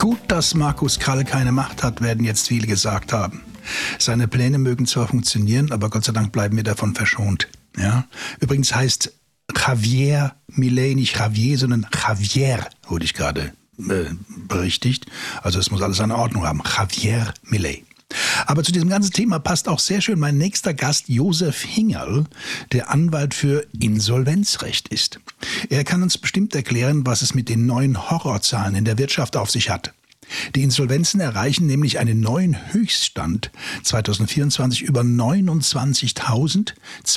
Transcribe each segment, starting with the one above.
Gut, dass Markus Krall keine Macht hat, werden jetzt viele gesagt haben. Seine Pläne mögen zwar funktionieren, aber Gott sei Dank bleiben wir davon verschont. Ja? Übrigens heißt Javier Milei nicht Javier, sondern Javier, wurde ich gerade berichtigt. Also es muss alles eine Ordnung haben. Javier Milei. Aber zu diesem ganzen Thema passt auch sehr schön mein nächster Gast, Josef Hingerl, der Anwalt für Insolvenzrecht ist. Er kann uns bestimmt erklären, was es mit den neuen Horrorzahlen in der Wirtschaft auf sich hat. Die Insolvenzen erreichen nämlich einen neuen Höchststand. 2024 über 29.000,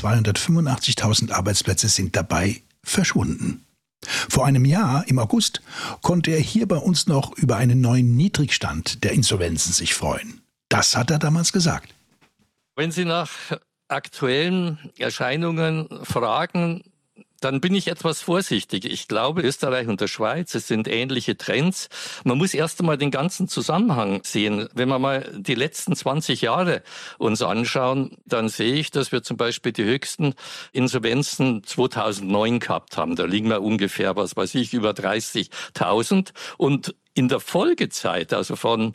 285.000 Arbeitsplätze sind dabei verschwunden. Vor einem Jahr, im August, konnte er hier bei uns noch über einen neuen Niedrigstand der Insolvenzen sich freuen. Das hat er damals gesagt. Wenn Sie nach aktuellen Erscheinungen fragen, dann bin ich etwas vorsichtig. Ich glaube, Österreich und der Schweiz, es sind ähnliche Trends. Man muss erst einmal den ganzen Zusammenhang sehen. Wenn wir mal die letzten 20 Jahre uns anschauen, dann sehe ich, dass wir zum Beispiel die höchsten Insolvenzen 2009 gehabt haben. Da liegen wir ungefähr, über 30.000. Und in der Folgezeit, also von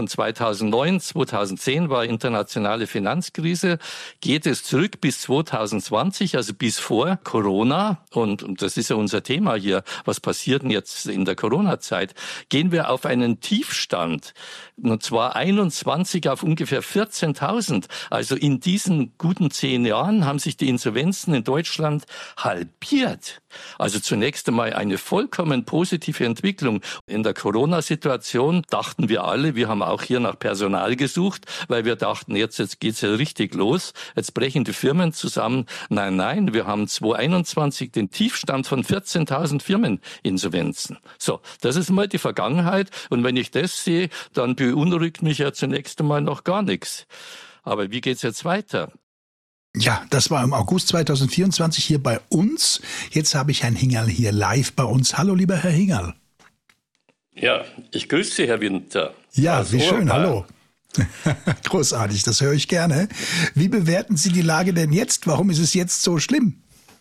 2009, 2010 war internationale Finanzkrise, geht es zurück bis 2020, also bis vor Corona. Und das ist ja unser Thema hier. Was passiert denn jetzt in der Corona-Zeit? Gehen wir auf einen Tiefstand, und zwar 21 auf ungefähr 14.000. Also in diesen guten 10 Jahren haben sich die Insolvenzen in Deutschland halbiert. Also zunächst einmal eine vollkommen positive Entwicklung. In der Corona-Situation dachten wir alle, wir haben auch hier nach Personal gesucht, weil wir dachten, jetzt geht's ja richtig los, jetzt brechen die Firmen zusammen. Nein, wir haben 2021 den Tiefstand von 14.000 Firmeninsolvenzen. So, das ist mal die Vergangenheit. Und wenn ich das sehe, dann beunruhigt mich ja zunächst einmal noch gar nichts. Aber wie geht's jetzt weiter? Ja, das war im August 2024 hier bei uns. Jetzt habe ich Herrn Hingerl hier live bei uns. Hallo, lieber Herr Hingerl. Ja, ich grüße Sie, Herr Winter. Ja, wie schön, hallo. Großartig, das höre ich gerne. Wie bewerten Sie die Lage denn jetzt? Warum ist es jetzt so schlimm?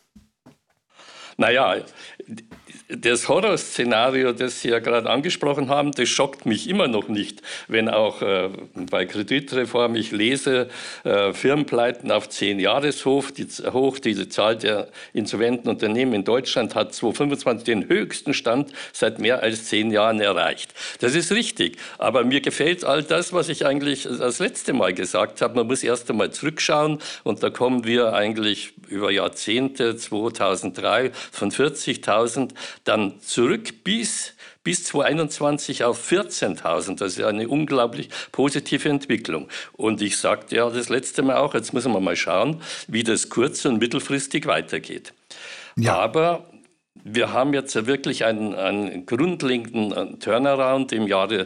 Naja, das Horrorszenario, das Sie ja gerade angesprochen haben, das schockt mich immer noch nicht, wenn auch bei Kreditreform ich lese, Firmenpleiten auf 10 Jahreshoch, die Zahl der insolventen Unternehmen in Deutschland hat 2025 den höchsten Stand seit mehr als 10 Jahren erreicht. Das ist richtig, aber mir gefällt all das, was ich eigentlich das letzte Mal gesagt habe. Man muss erst einmal zurückschauen und da kommen wir eigentlich über Jahrzehnte, 2003 von 40.000, dann zurück bis 2021 auf 14.000. Das ist eine unglaublich positive Entwicklung. Und ich sagte ja das letzte Mal auch, jetzt müssen wir mal schauen, wie das kurz- und mittelfristig weitergeht. Ja. Aber wir haben jetzt wirklich einen grundlegenden Turnaround im Jahre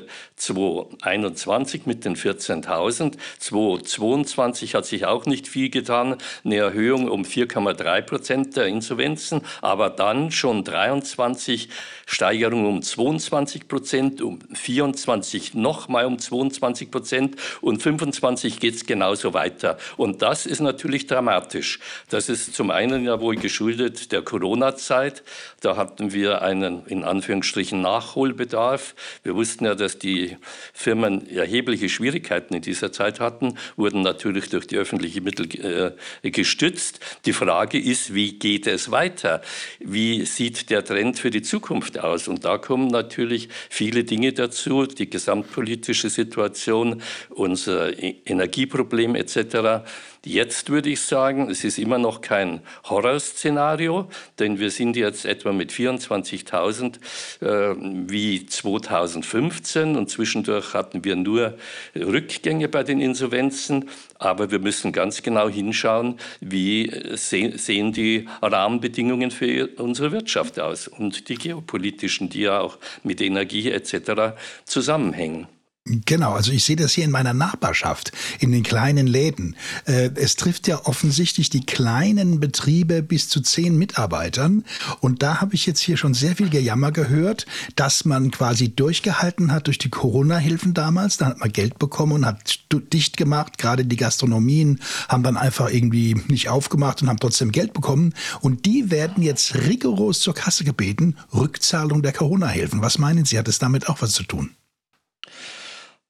2021 mit den 14.000. 2022 hat sich auch nicht viel getan, eine Erhöhung um 4,3% der Insolvenzen, aber dann schon 23 Steigerung um 22%, um 24 nochmal um 22% und 25 geht es genauso weiter. Und das ist natürlich dramatisch. Das ist zum einen ja wohl geschuldet der Corona-Zeit. Da hatten wir einen, in Anführungsstrichen, Nachholbedarf. Wir wussten ja, dass die Firmen erhebliche Schwierigkeiten in dieser Zeit hatten, wurden natürlich durch die öffentlichen Mittel gestützt. Die Frage ist, wie geht es weiter? Wie sieht der Trend für die Zukunft aus? Und da kommen natürlich viele Dinge dazu, die gesamtpolitische Situation, unser Energieproblem etc. Jetzt würde ich sagen, es ist immer noch kein Horrorszenario, denn wir sind jetzt etwa mit 24.000 wie 2015 und zwischendurch hatten wir nur Rückgänge bei den Insolvenzen. Aber wir müssen ganz genau hinschauen, wie sehen die Rahmenbedingungen für unsere Wirtschaft aus und die geopolitischen, die ja auch mit Energie etc. zusammenhängen. Genau, also ich sehe das hier in meiner Nachbarschaft, in den kleinen Läden. Es trifft ja offensichtlich die kleinen Betriebe bis zu 10 Mitarbeitern. Und da habe ich jetzt hier schon sehr viel Gejammer gehört, dass man quasi durchgehalten hat durch die Corona-Hilfen damals. Da hat man Geld bekommen und hat dicht gemacht. Gerade die Gastronomien haben dann einfach irgendwie nicht aufgemacht und haben trotzdem Geld bekommen. Und die werden jetzt rigoros zur Kasse gebeten. Rückzahlung der Corona-Hilfen. Was meinen Sie, hat es damit auch was zu tun?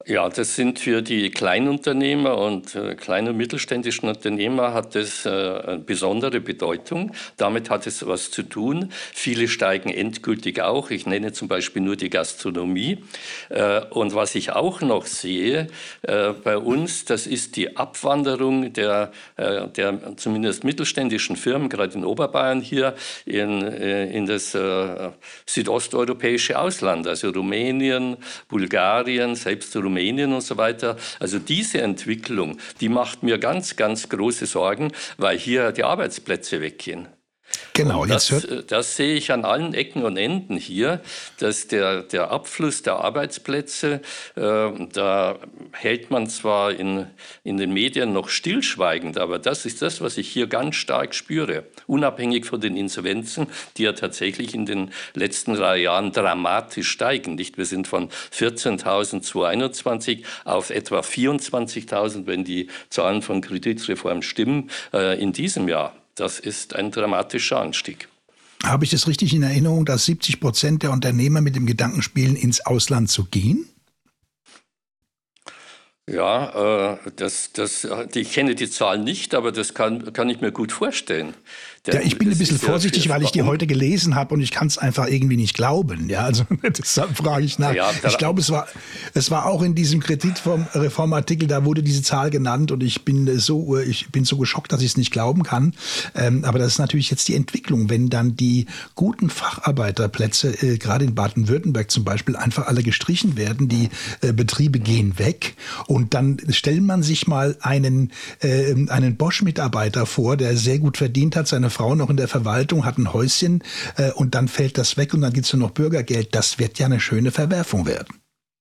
Ja, das sind für die Kleinunternehmer und kleinen und mittelständischen Unternehmer hat das eine besondere Bedeutung. Damit hat es was zu tun. Viele steigen endgültig auch. Ich nenne zum Beispiel nur die Gastronomie. Und was ich auch noch sehe bei uns, das ist die Abwanderung der zumindest mittelständischen Firmen, gerade in Oberbayern hier, in das südosteuropäische Ausland, also Rumänien, Bulgarien, selbst Rumänien und so weiter. Also diese Entwicklung, die macht mir ganz, ganz große Sorgen, weil hier die Arbeitsplätze weggehen. Genau, Und das sehe ich an allen Ecken und Enden hier, dass der Abfluss der Arbeitsplätze, da hält man zwar in den Medien noch stillschweigend, aber das ist das, was ich hier ganz stark spüre, unabhängig von den Insolvenzen, die ja tatsächlich in den letzten 3 Jahren dramatisch steigen. Nicht? Wir sind von 14.000 2021 auf etwa 24.000, wenn die Zahlen von Kreditreform stimmen, in diesem Jahr. Das ist ein dramatischer Anstieg. Habe ich das richtig in Erinnerung, dass 70% der Unternehmer mit dem Gedanken spielen, ins Ausland zu gehen? Ja, ich kenne die Zahl nicht, aber das kann ich mir gut vorstellen. Ja, ich bin ein bisschen vorsichtig, weil ich die heute gelesen habe und ich kann es einfach irgendwie nicht glauben. Ja, also deshalb frage ich nach. Ja, ich glaube, es war auch in diesem Kreditreformartikel, da wurde diese Zahl genannt und ich bin so geschockt, dass ich es nicht glauben kann. Aber das ist natürlich jetzt die Entwicklung, wenn dann die guten Facharbeiterplätze, gerade in Baden-Württemberg zum Beispiel, einfach alle gestrichen werden, die Betriebe gehen weg und dann stellt man sich mal einen Bosch-Mitarbeiter vor, der sehr gut verdient hat, seine Frau noch in der Verwaltung, hat ein Häuschen und dann fällt das weg und dann gibt es nur noch Bürgergeld. Das wird ja eine schöne Verwerfung werden.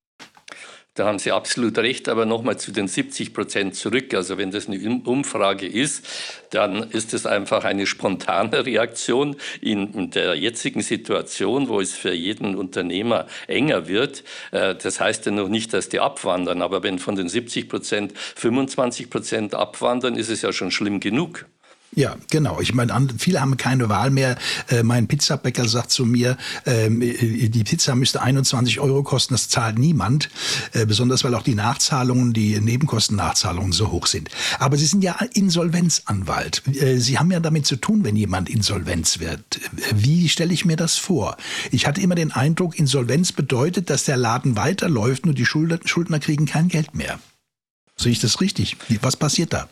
Da haben Sie absolut recht, aber nochmal zu den 70% zurück. Also wenn das eine Umfrage ist, dann ist es einfach eine spontane Reaktion in der jetzigen Situation, wo es für jeden Unternehmer enger wird. Das heißt ja noch nicht, dass die abwandern, aber wenn von den 70% 25% abwandern, ist es ja schon schlimm genug. Ja, genau. Ich meine, viele haben keine Wahl mehr. Mein Pizzabäcker sagt zu mir, die Pizza müsste 21 € kosten, das zahlt niemand. Besonders, weil auch die Nachzahlungen, die Nebenkostennachzahlungen so hoch sind. Aber Sie sind ja Insolvenzanwalt. Sie haben ja damit zu tun, wenn jemand Insolvenz wird. Wie stelle ich mir das vor? Ich hatte immer den Eindruck, Insolvenz bedeutet, dass der Laden weiterläuft, nur die Schuldner kriegen kein Geld mehr. Sehe ich das richtig? Was passiert da?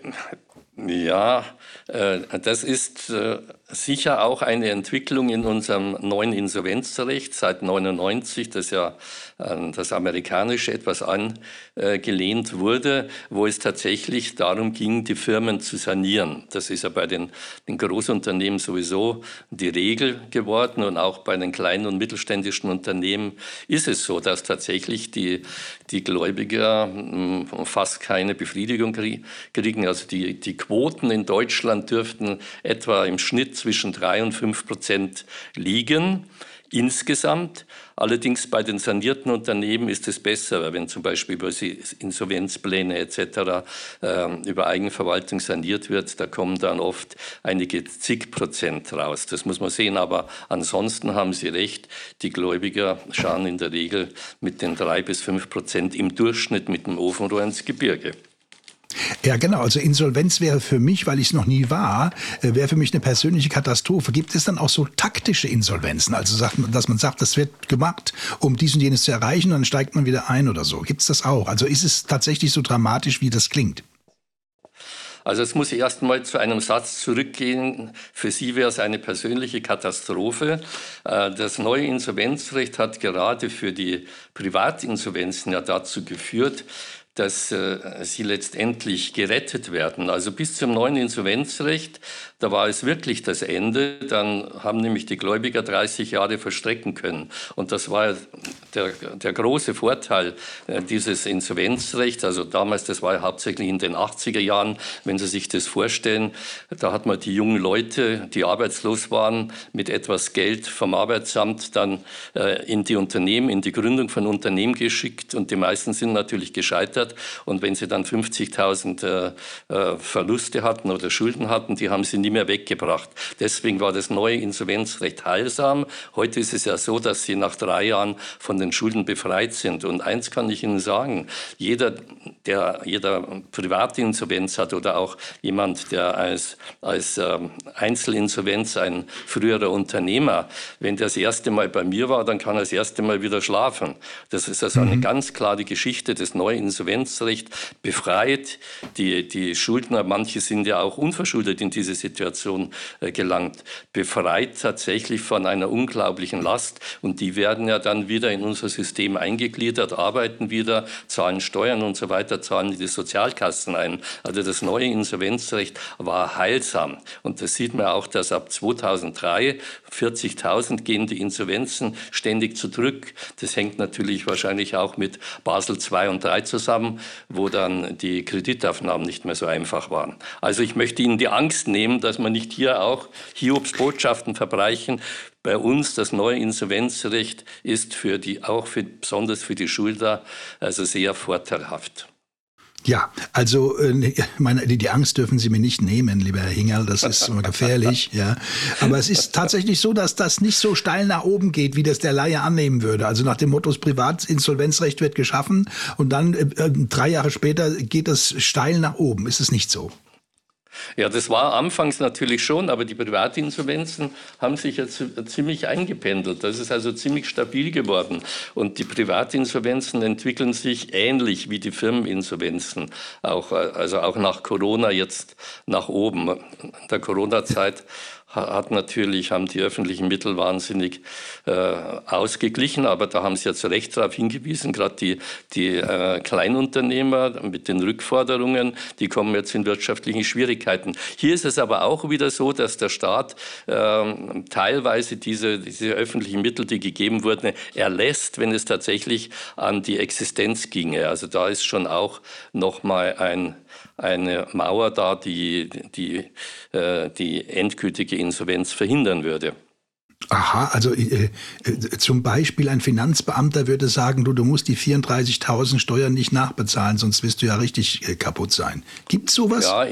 Ja, das ist sicher auch eine Entwicklung in unserem neuen Insolvenzrecht seit 1999, das ja das amerikanische etwas angelehnt wurde, wo es tatsächlich darum ging, die Firmen zu sanieren. Das ist ja bei den Großunternehmen sowieso die Regel geworden und auch bei den kleinen und mittelständischen Unternehmen ist es so, dass tatsächlich die Gläubiger fast keine Befriedigung kriegen. Also die Quoten in Deutschland dürften etwa im Schnitt zwischen 3 und 5% liegen. Insgesamt, allerdings bei den sanierten Unternehmen ist es besser, weil wenn zum Beispiel über Insolvenzpläne etc. Über Eigenverwaltung saniert wird, da kommen dann oft einige zig Prozent raus. Das muss man sehen, aber ansonsten haben Sie recht, die Gläubiger schauen in der Regel mit den 3 bis 5% im Durchschnitt mit dem Ofenrohr ins Gebirge. Ja, genau. Also Insolvenz wäre für mich, weil ich es noch nie war, wäre für mich eine persönliche Katastrophe. Gibt es dann auch so taktische Insolvenzen? Also, dass man sagt, das wird gemacht, um dies und jenes zu erreichen, und dann steigt man wieder ein oder so. Gibt es das auch? Also ist es tatsächlich so dramatisch, wie das klingt? Also jetzt muss ich erst mal zu einem Satz zurückgehen. Für Sie wäre es eine persönliche Katastrophe. Das neue Insolvenzrecht hat gerade für die Privatinsolvenzen ja dazu geführt, dass sie letztendlich gerettet werden. Also bis zum neuen Insolvenzrecht, da war es wirklich das Ende. Dann haben nämlich die Gläubiger 30 Jahre verstrecken können. Und das war der große Vorteil dieses Insolvenzrechts. Also damals, das war hauptsächlich in den 80er Jahren, wenn Sie sich das vorstellen, da hat man die jungen Leute, die arbeitslos waren, mit etwas Geld vom Arbeitsamt dann in die Unternehmen, in die Gründung von Unternehmen geschickt. Und die meisten sind natürlich gescheitert. gescheitert. Und wenn sie dann 50.000 Verluste hatten oder Schulden hatten, die haben sie nie mehr weggebracht. Deswegen war das neue Insolvenzrecht heilsam. Heute ist es ja so, dass sie nach 3 Jahren von den Schulden befreit sind. Und eins kann ich Ihnen sagen, jeder private Insolvenz hat oder auch jemand, der als Einzelinsolvenz, ein früherer Unternehmer, wenn der das erste Mal bei mir war, dann kann er das erste Mal wieder schlafen. Das ist also eine ganz klare Geschichte. Das neue Insolvenzrecht befreit die Schuldner, manche sind ja auch unverschuldet in diese Situation gelangt, befreit tatsächlich von einer unglaublichen Last. Und die werden ja dann wieder in unser System eingegliedert, arbeiten wieder, zahlen Steuern und so weiter, zahlen die Sozialkassen ein. Also das neue Insolvenzrecht war heilsam. Und das sieht man auch, dass ab 2003 40.000 gehen die Insolvenzen ständig zurück. Das hängt natürlich wahrscheinlich auch mit Basel II und III zusammen, wo dann die Kreditaufnahmen nicht mehr so einfach waren. Also ich möchte Ihnen die Angst nehmen, dass man nicht hier auch Hiobs Botschaften verbreichen. Bei uns das neue Insolvenzrecht ist besonders für die Schuldner also sehr vorteilhaft. Ja, also die Angst dürfen Sie mir nicht nehmen, lieber Herr Hingerl, das ist immer gefährlich. Ja. Aber es ist tatsächlich so, dass das nicht so steil nach oben geht, wie das der Laie annehmen würde. Also nach dem Motto, das Privatinsolvenzrecht wird geschaffen und dann 3 Jahre später geht es steil nach oben. Ist es nicht so? Ja, das war anfangs natürlich schon, aber die Privatinsolvenzen haben sich jetzt ziemlich eingependelt. Das ist also ziemlich stabil geworden. Und die Privatinsolvenzen entwickeln sich ähnlich wie die Firmeninsolvenzen, also auch nach Corona jetzt nach oben. In der Corona-Zeit haben die öffentlichen Mittel wahnsinnig ausgeglichen, aber da haben Sie ja zu Recht darauf hingewiesen, gerade die Kleinunternehmer mit den Rückforderungen, die kommen jetzt in wirtschaftliche Schwierigkeiten. Hier ist es aber auch wieder so, dass der Staat teilweise diese öffentlichen Mittel, die gegeben wurden, erlässt, wenn es tatsächlich an die Existenz ginge. Also da ist schon auch nochmal eine Mauer da, die endgültige Insolvenz verhindern würde. Aha, also zum Beispiel ein Finanzbeamter würde sagen, du musst die 34.000 Steuern nicht nachbezahlen, sonst wirst du ja richtig kaputt sein. Gibt's sowas? Ja,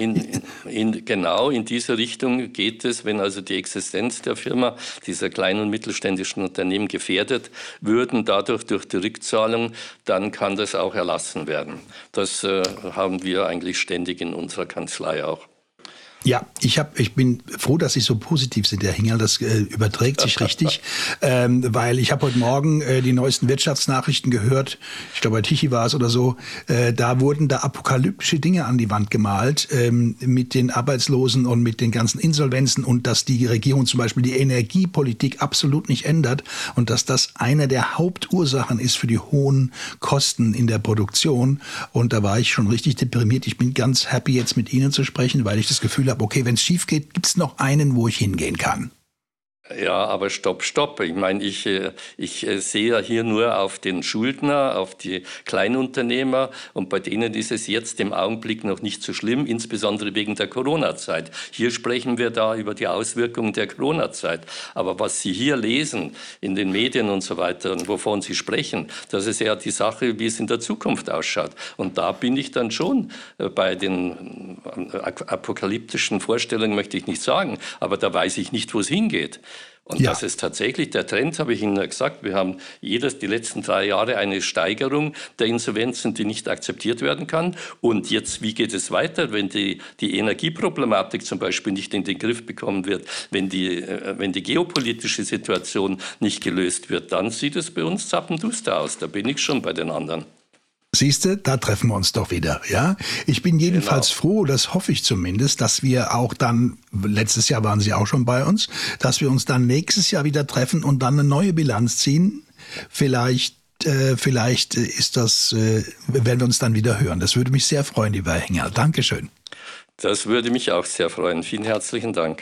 genau in diese Richtung geht es, wenn also die Existenz der Firma, dieser kleinen und mittelständischen Unternehmen gefährdet würden, durch die Rückzahlung, dann kann das auch erlassen werden. Das haben wir eigentlich ständig in unserer Kanzlei auch. Ja, ich bin froh, dass Sie so positiv sind, Herr Hingerl. Das überträgt sich richtig, weil ich habe heute Morgen die neuesten Wirtschaftsnachrichten gehört. Ich glaube, bei Tichy war es oder so. Da wurden da apokalyptische Dinge an die Wand gemalt mit den Arbeitslosen und mit den ganzen Insolvenzen und dass die Regierung zum Beispiel die Energiepolitik absolut nicht ändert und dass das eine der Hauptursachen ist für die hohen Kosten in der Produktion. Und da war ich schon richtig deprimiert. Ich bin ganz happy, jetzt mit Ihnen zu sprechen, weil ich das Gefühl habe, okay, wenn es schief geht, gibt es noch einen, wo ich hingehen kann. Ja, aber stopp. Ich meine, ich sehe ja hier nur auf den Schuldner, auf die Kleinunternehmer und bei denen ist es jetzt im Augenblick noch nicht so schlimm, insbesondere wegen der Corona-Zeit. Hier sprechen wir da über die Auswirkungen der Corona-Zeit. Aber was Sie hier lesen in den Medien und so weiter und wovon Sie sprechen, das ist ja die Sache, wie es in der Zukunft ausschaut. Und da bin ich dann schon bei den apokalyptischen Vorstellungen, möchte ich nicht sagen, aber da weiß ich nicht, wo es hingeht. Und das ist tatsächlich der Trend, habe ich Ihnen gesagt. Wir haben die letzten 3 Jahre eine Steigerung der Insolvenzen, die nicht akzeptiert werden kann. Und jetzt, wie geht es weiter, wenn die Energieproblematik zum Beispiel nicht in den Griff bekommen wird, wenn die geopolitische Situation nicht gelöst wird, dann sieht es bei uns zappenduster aus. Da bin ich schon bei den anderen. Siehste, da treffen wir uns doch wieder, ja? Ich bin jedenfalls froh, das hoffe ich zumindest, dass wir auch dann, letztes Jahr waren Sie auch schon bei uns, dass wir uns dann nächstes Jahr wieder treffen und dann eine neue Bilanz ziehen. Vielleicht ist das, werden wir uns dann wieder hören. Das würde mich sehr freuen, lieber Herr Hingerl. Dankeschön. Das würde mich auch sehr freuen. Vielen herzlichen Dank.